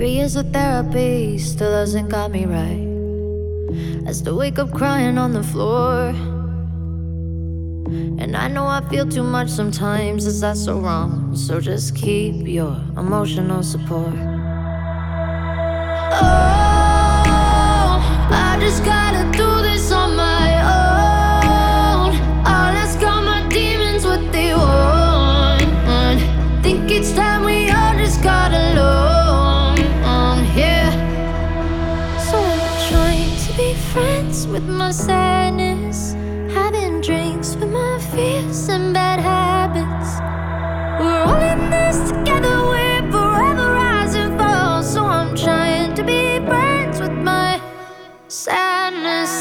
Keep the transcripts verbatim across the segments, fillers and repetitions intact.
Three years of therapy still hasn't got me right. I still wake up crying on the floor, and I know I feel too much sometimes. Is that so wrong? So just keep your emotional support. Oh, I just gotta do this on my own. I'll ask all my demons what they want. Think it's time we all just got alone, yeah. So I'm trying to be friends with my sadness, having drinks with my fears and bad habits. We're all in this together, we're forever rise and fall. So I'm trying to be friends with my sadness.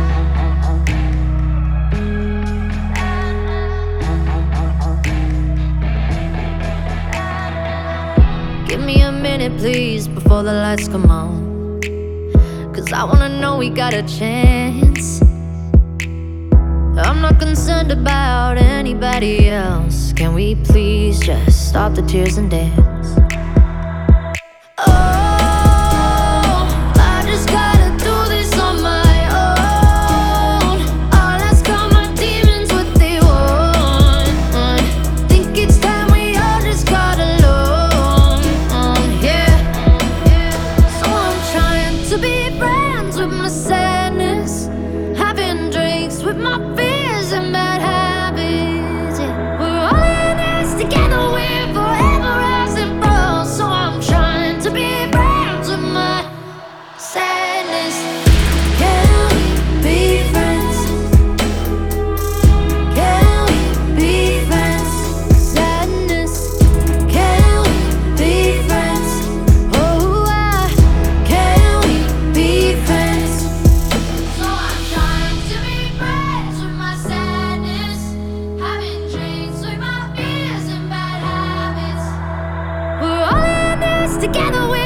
Give me a minute, please, before the lights come on, 'cause I wanna know we got a chance. I'm not concerned about anybody else. Can we please just stop the tears and dance? Oh, I just gotta do this on my own. I'll ask all my demons what they want. Think it's time we all just got alone, yeah. So I'm trying to be friends with my sadness, having drinks with my fears and bad habits, yeah. We're all in this together, we're forever rise and fall. So I'm trying to be friends with my sadness. Can we be friends? Can we be friends? Sadness. Can we be friends? Oh, I, can we be friends? So I'm trying to be friends with my sadness, having drinks with my fears and bad habits. We're all in this together, we're